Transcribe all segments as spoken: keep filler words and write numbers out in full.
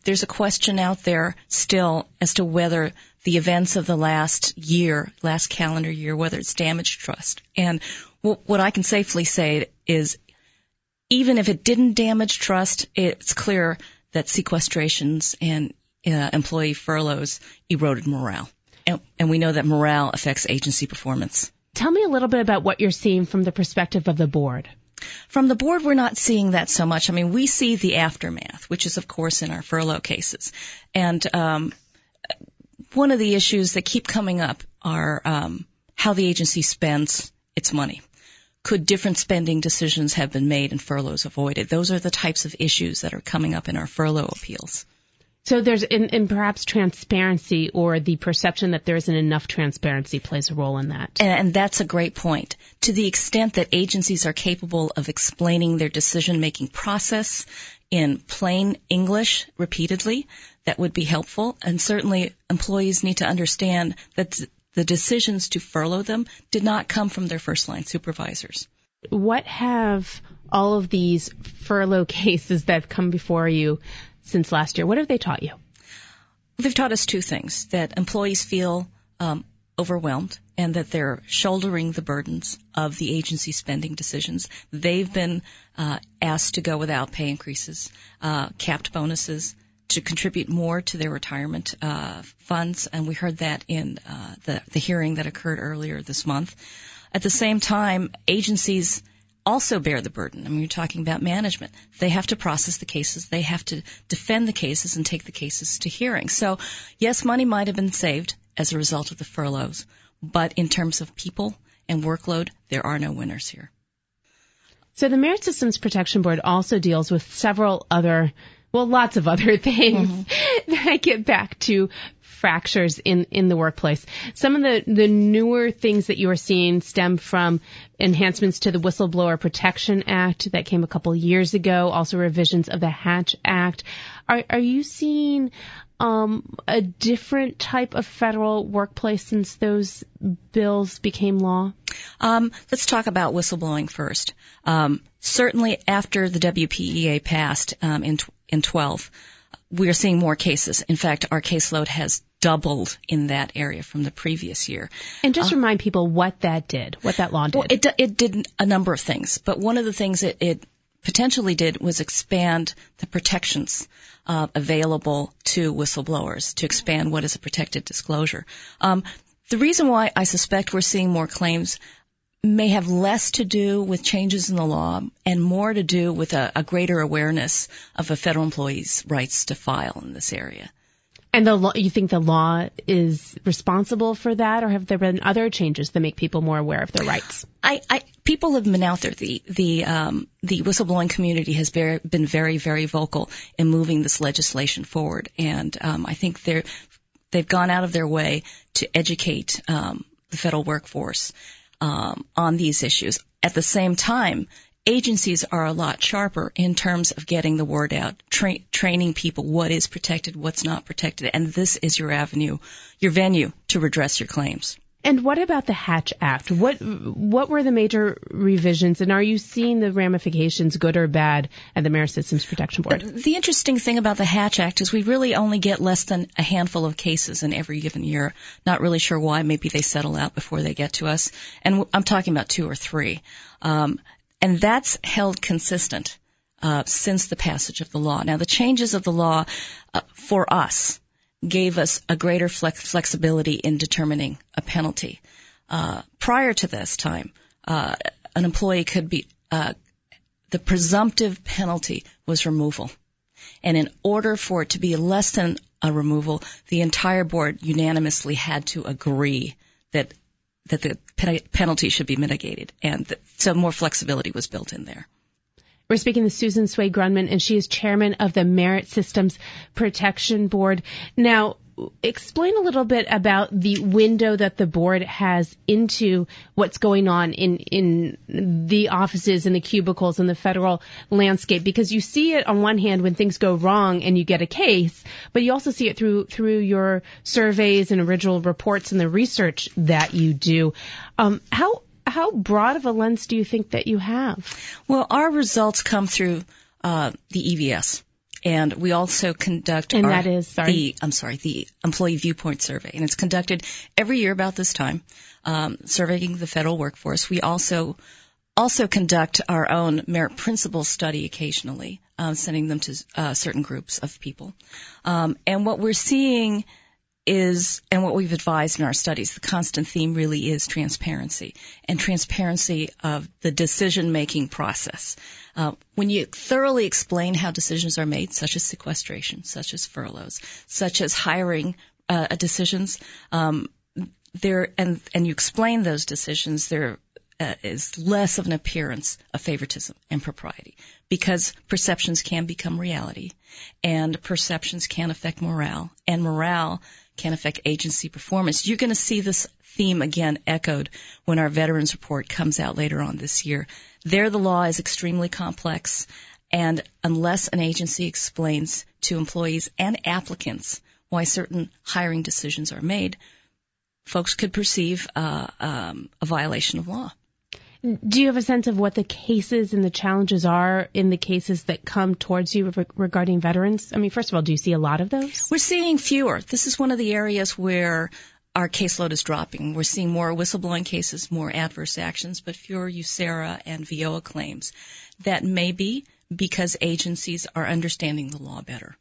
there's a question out there still as to whether the events of the last year, last calendar year, whether it's damaged trust. And w- what I can safely say is, even if it didn't damage trust, it's clear that sequestrations and uh, employee furloughs eroded morale. And, and we know that morale affects agency performance. Tell me a little bit about what you're seeing from the perspective of the board. From the board, we're not seeing that so much. I mean, we see the aftermath, which is, of course, in our furlough cases. And um, one of the issues that keep coming up are um, how the agency spends its money. Could different spending decisions have been made and furloughs avoided? Those are the types of issues that are coming up in our furlough appeals. So there's, in, in perhaps transparency or the perception that there isn't enough transparency plays a role in that. And, and that's a great point. To the extent that agencies are capable of explaining their decision-making process in plain English repeatedly, that would be helpful. And certainly employees need to understand that the decisions to furlough them did not come from their first-line supervisors. What have all of these furlough cases that have come before you since last year, what have they taught you? They've taught us two things, that employees feel um, overwhelmed and that they're shouldering the burdens of the agency spending decisions. They've been uh, asked to go without pay increases, uh, capped bonuses, to contribute more to their retirement uh, funds, and we heard that in uh, the, the hearing that occurred earlier this month. At the same time, agencies also bear the burden. I mean, you're talking about management. They have to process the cases. They have to defend the cases and take the cases to hearing. So, yes, money might have been saved as a result of the furloughs, but in terms of people and workload, there are no winners here. So the Merit Systems Protection Board also deals with several other, well, lots of other things mm-hmm. that get back to fractures in, in the workplace. Some of the, the newer things that you are seeing stem from enhancements to the Whistleblower Protection Act that came a couple years ago, also revisions of the Hatch Act. Are, are you seeing um, a different type of federal workplace since those bills became law? Um, let's talk about whistleblowing first. Um, certainly after the W P E A passed um, in in twelve, we are seeing more cases. In fact, our caseload has doubled in that area from the previous year. And just uh, remind people what that did, what that law did. Well, it, it did a number of things, but one of the things it, it potentially did was expand the protections uh, available to whistleblowers, to expand what is a protected disclosure. Um, the reason why I suspect we're seeing more claims may have less to do with changes in the law and more to do with a, a greater awareness of a federal employee's rights to file in this area. And the law, you think the law is responsible for that, or have there been other changes that make people more aware of their rights? I, I people have been out there. The the um, the whistleblowing community has very, been very very vocal in moving this legislation forward, and um, I think they're they've gone out of their way to educate um, the federal workforce um, on these issues. At the same time, agencies are a lot sharper in terms of getting the word out, tra- training people what is protected, what's not protected, and this is your avenue, your venue to redress your claims. And what about the Hatch Act? What what were the major revisions, and are you seeing the ramifications, good or bad, at the Merit Systems Protection Board? The interesting thing about the Hatch Act is we really only get less than a handful of cases in every given year. Not really sure why. Maybe they settle out before they get to us. And I'm talking about two or three. Um, And that's held consistent uh, since the passage of the law. Now, the changes of the law uh, for us gave us a greater flex- flexibility in determining a penalty. Uh, prior to this time, uh, an employee could be uh, the presumptive penalty was removal. And in order for it to be less than a removal, the entire board unanimously had to agree that that the penalty should be mitigated, and that, so more flexibility was built in there. We're speaking to Susan Sway Grundmann, and she is chairman of the Merit Systems Protection Board. Now, explain a little bit about the window that the board has into what's going on in, in the offices and the cubicles and the federal landscape, because you see it on one hand when things go wrong and you get a case, but you also see it through through your surveys and original reports and the research that you do. Um, how how broad of a lens do you think that you have? Well, our results come through uh, the E V S. And we also conduct and our, that is, sorry. the, I'm sorry, the Employee Viewpoint Survey. And it's conducted every year about this time, um, surveying the federal workforce. We also also conduct our own merit principles study occasionally, uh, sending them to uh, certain groups of people. Um, and what we're seeing is, and what we've advised in our studies, the constant theme really is transparency, and transparency of the decision-making process. Uh, when you thoroughly explain how decisions are made, such as sequestration, such as furloughs, such as hiring uh, decisions, um, there and and you explain those decisions, there uh, is less of an appearance of favoritism and propriety, because perceptions can become reality, and perceptions can affect morale, and morale can affect agency performance. You're going to see this theme again echoed when our veterans report comes out later on this year. There, the law is extremely complex, and unless an agency explains to employees and applicants why certain hiring decisions are made, folks could perceive uh, um, a violation of law. Do you have a sense of what the cases and the challenges are in the cases that come towards you re- regarding veterans? I mean, first of all, do you see a lot of those? We're seeing fewer. This is one of the areas where our caseload is dropping. We're seeing more whistleblowing cases, more adverse actions, but fewer U S E R A and V O A claims. That may be because agencies are understanding the law better.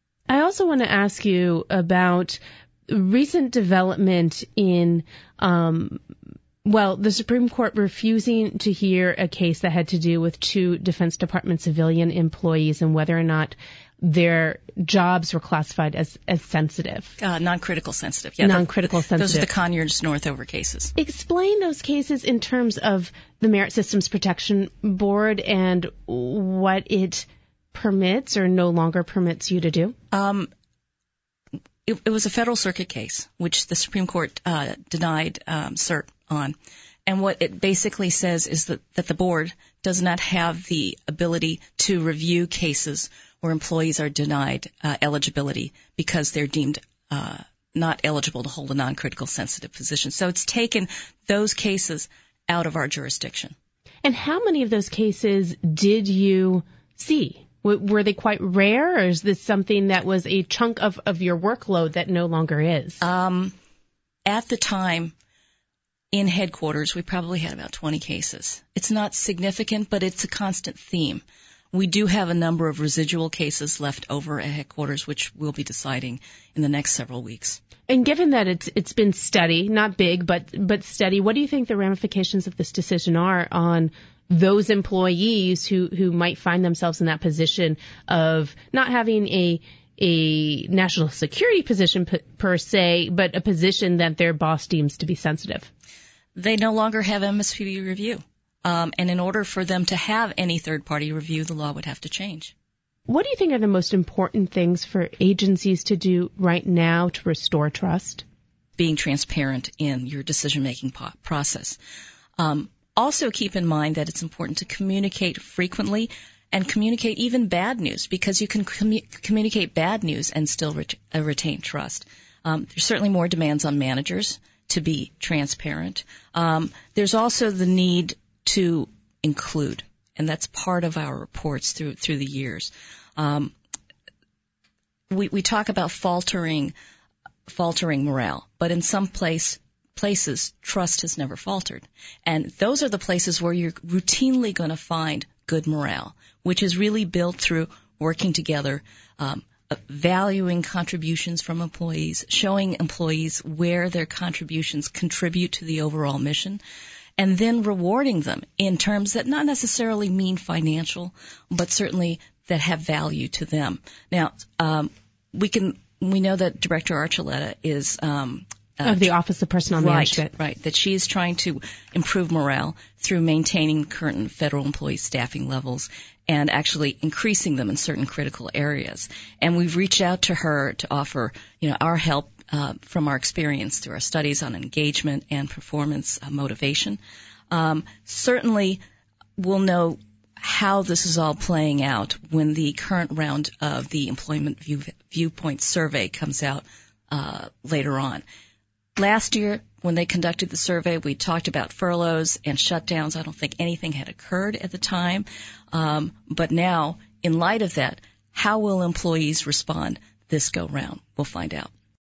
I also want to ask you about recent development in um Well, the Supreme Court refusing to hear a case that had to do with two Defense Department civilian employees and whether or not their jobs were classified as, as sensitive. Uh, non-critical sensitive. Yeah, non-critical the, sensitive. Those are the Conyers Northover cases. Explain those cases in terms of the Merit Systems Protection Board and what it permits or no longer permits you to do. Um, it, it was a Federal Circuit case, which the Supreme Court uh, denied um, cert on. And what it basically says is that, that the board does not have the ability to review cases where employees are denied uh, eligibility because they're deemed uh, not eligible to hold a non-critical sensitive position. So it's taken those cases out of our jurisdiction. And how many of those cases did you see? W- were they quite rare, or is this something that was a chunk of, of your workload that no longer is? Um, at the time, in headquarters, we probably had about twenty cases. It's not significant, but it's a constant theme. We do have a number of residual cases left over at headquarters, which we'll be deciding in the next several weeks. And given that it's it's been steady, not big, but but steady, what do you think the ramifications of this decision are on those employees who, who might find themselves in that position of not having a a national security position p- per se, but a position that their boss deems to be sensitive? They no longer have M S P B review. Um, and in order for them to have any third-party review, the law would have to change. What do you think are the most important things for agencies to do right now to restore trust? Being transparent in your decision-making po- process. Um, also keep in mind that it's important to communicate frequently and communicate even bad news, because you can commu- communicate bad news and still ret- uh, retain trust. Um, there's certainly more demands on managers to be transparent. Um, there's also the need to include, and that's part of our reports through through the years. Um, we we talk about faltering faltering morale, but in some place places trust has never faltered, and those are the places where you're routinely going to find good morale, which is really built through working together, um, valuing contributions from employees, showing employees where their contributions contribute to the overall mission, and then rewarding them in terms that not necessarily mean financial, but certainly that have value to them. Now, um, we can we know that Director Archuleta is um, uh, of the Office of Personnel right, Management, right? That she is trying to improve morale through maintaining current federal employee staffing levels and actually increasing them in certain critical areas. And we've reached out to her to offer, you know, our help uh, from our experience through our studies on engagement and performance uh, motivation. Um, certainly, we'll know how this is all playing out when the current round of the Employment View, Viewpoint Survey comes out uh, later on. Last year, when they conducted the survey, we talked about furloughs and shutdowns. I don't think anything had occurred at the time. Um, but now, in light of that, How will employees respond this go round? We'll find out.